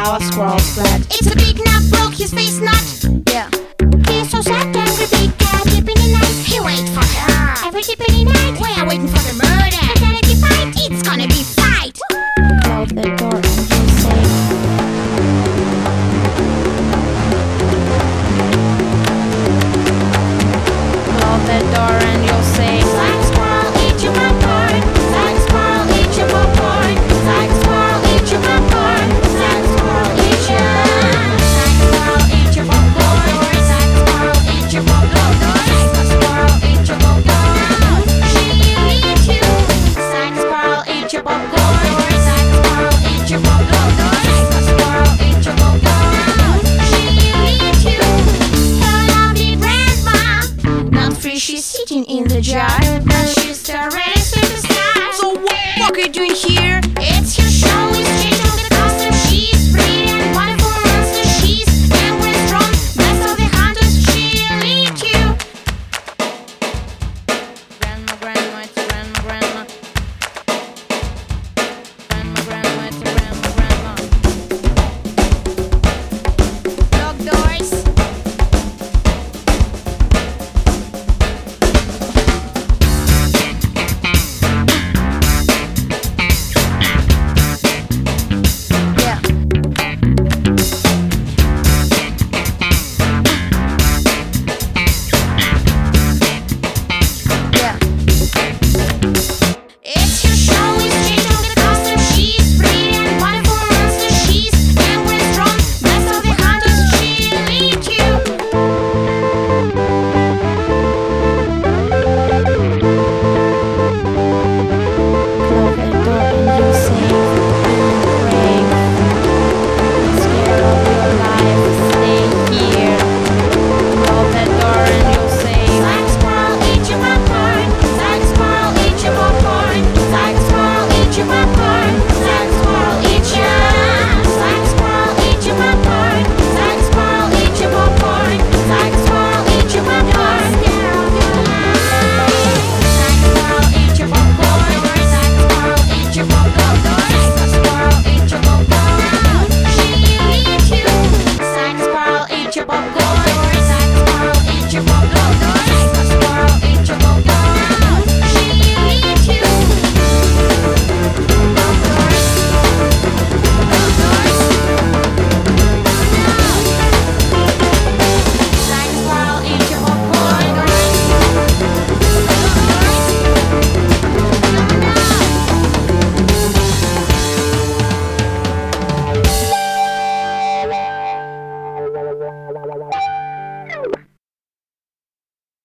now a squirrel's glad. It's a big nut broke his face nut. Yeah. He's so sad, angry big cat, dipping in night. He wait for her every dipping in night. We are waiting for the murder. Fatality fight, it's gonna be fight. Close the door and you'll say, close the door and you'll say, Side squirrel, eat your popcorn. Side squirrel, eat your popcorn. Side squirrel, eat your popcorn. Side squirrel, eat your. Side squirrel, eat your popcorn. Side squirrel, eat your popcorn. Side squirrel, eat your popcorn. She'll eat you. Side squirrel, eat your popcorn. Side squirrel, eat your popcorn. Side squirrel, eat your popcorn. She'll eat you. Her lovely grandma, not free, she's sitting in the jar.